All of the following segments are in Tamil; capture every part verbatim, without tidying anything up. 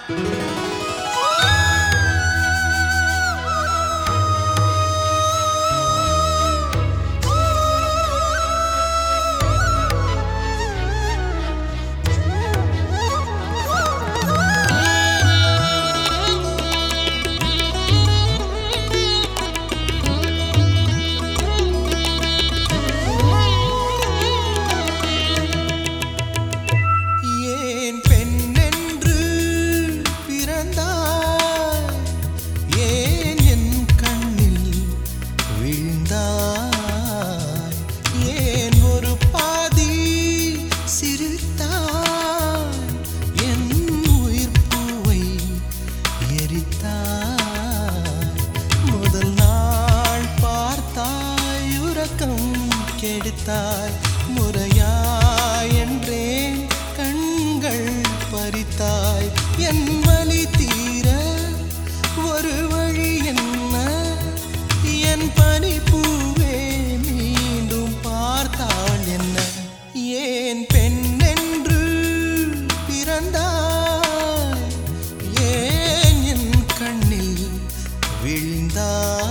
கெடுத்தாய் முறையா என்றேன் கண்கள் பறித்தாய் என் வலி தீர ஒரு வழி என்ன என் பனிப்பூவே மீண்டும் பார்த்தாள் என்ன ஏன் பெண் என்று பிறந்தாய் ஏன் என் கண்ணில் விழுந்தாய்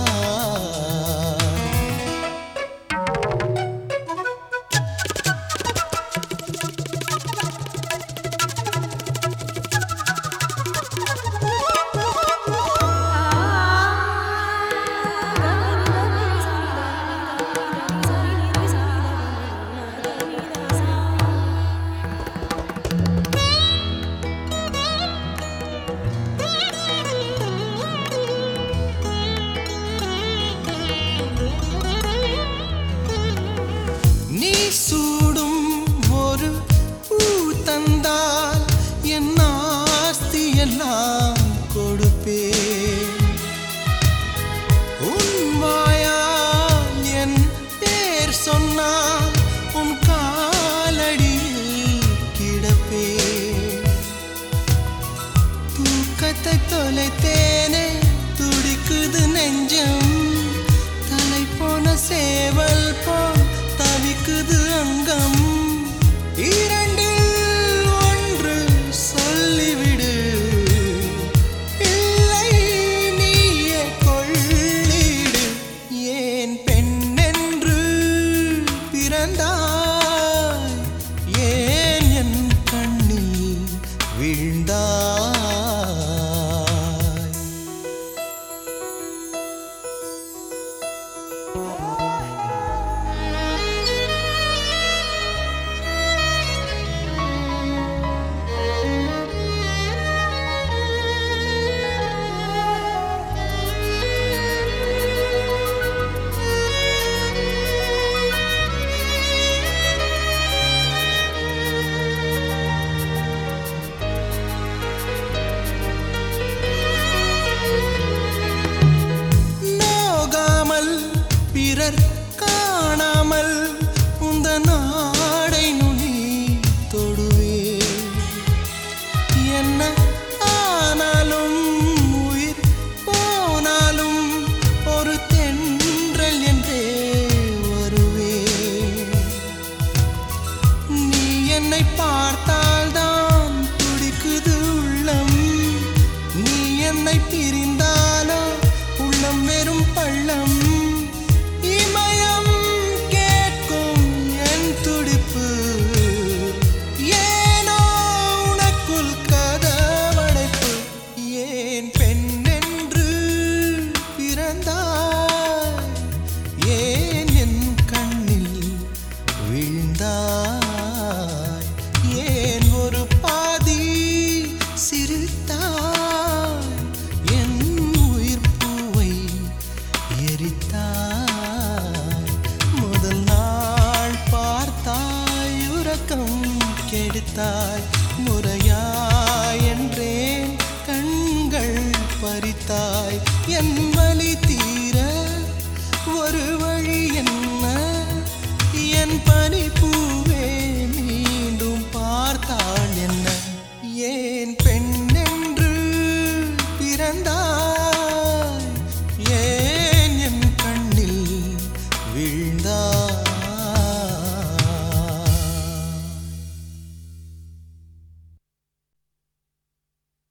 சூடும் ஒரு பூ தந்தால் என் ஆஸ்தி எல்லாம் கொடுப்பேன் உன் வாயால் என் பேர் சொன்னால் உன் காலடியில் கிடப்பேன் தூக்கத்தை தொலைத்தேனே துடிக்குது நெஞ்சம் தலை போன சேவல் போல் தவிக்குது அங்கம் இரண்டில் ஒன்று சொல்லிவிடு இல்லை நீயே கொள்ளிடு ஏன் பெண் என்று பிறந்தாய் ஏன் என் கண்ணில் விழுந்தாய் பிறர் காணாமல் உந்த நாடை நுனி தொடுவே என்ன ஆனாலும் உயிர் போனாலும் ஒரு தென்றல் என்றே வருவே நீ என்னை பார்த்தால்தான் துடிக்குது உள்ளம் நீ என்னை பிரிந்தாலோ உள்ளம் வெறும் பள்ளம் ஏன் என் கண்ணில் விழுந்தாய் ஏன் ஒரு பாதி சிரித்தாய் என் உயிர் பூவை எரித்தாய் முதல் நாள் பார்த்தாய் உறக்கம் கெடுத்தாய் முறையா என்றேன் கண்கள் பறித்தாய் என் வலி தீர ஒரு வழி என்ன என் பனிப்பூவே மீண்டும் பார்த்தாள் என்ன ஏன் பெண்